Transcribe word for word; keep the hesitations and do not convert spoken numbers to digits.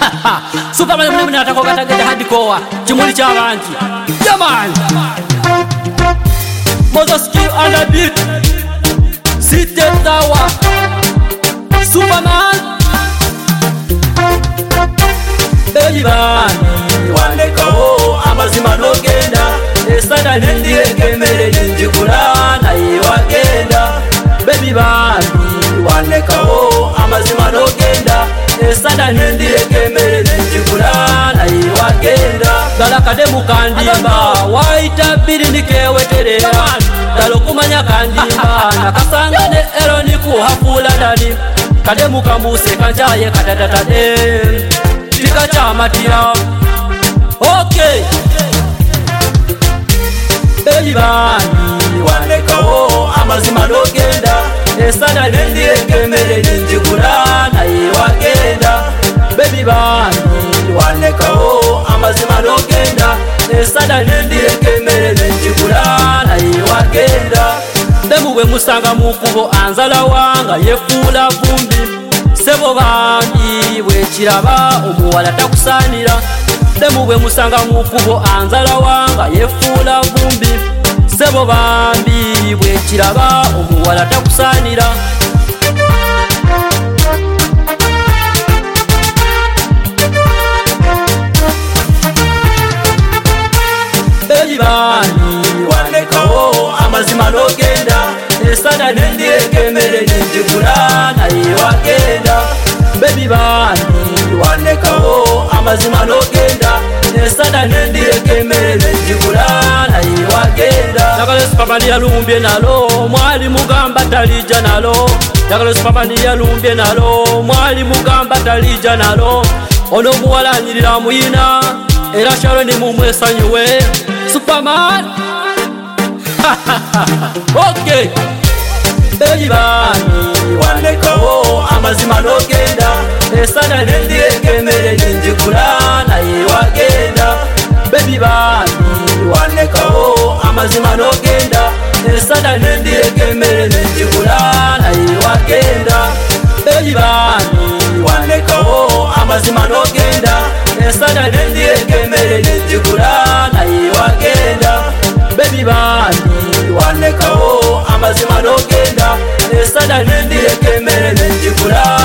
Superman mimi nataka kukata hadi koa chimuli cha rangi jamani Moses skill on the beat City Tower Superman Baby bani wanekaho amazima nogenda esada nendire kemere njigulana yiwagenda Baby bani wanekaho amazima nogenda esada nendire kemere njigulana yiwagenda dalakade mukandimba waita biri nikeweterera dalokumanya kandimba nakasangane ero nikuhafula dali kade mukambuse kanjaye kadadatade tika chamatia okay Baby bani wanekaho amazima nogenda esada nendire kemere njigulana yiwagenda Baby bani wanekaho amazima nogenda esada nendire kemere njigulana yiwagenda Demuwe musanga mukubo anzala wanga yefula vumbi Sebo bambi bwekiraba omuwala takusanira Demuwe musanga mukubo anzala wanga yefula vumbi Sebo bambi bwekiraba omuwala takusanira Baby bani wanekaho amazima nogenda esada nendire kemere njigulana yiwagenda Baby bani wanekaho amazima nogenda esada nendire kemere njigulana yiwagenda Jagalo Superman yalumbye nalo mwali mugamba talija nalo Jagalo Superman yalumbye nalo mwali mugamba talija nalo ono muwalanyirira muyina era shalo ni mumwesanyuwe Superman okay Baby bani wanekaho amazima nogenda esada nendire kemere njigulana yiwagenda Baby bani wanekaho amazima nogenda esada nendire kemere njigulana yiwagenda Baby bani wanekaho amazima nogenda esada nendire kemere njigulana yiwagenda Baby bani wanekaho amazima nogenda esada nendire kemere njigulana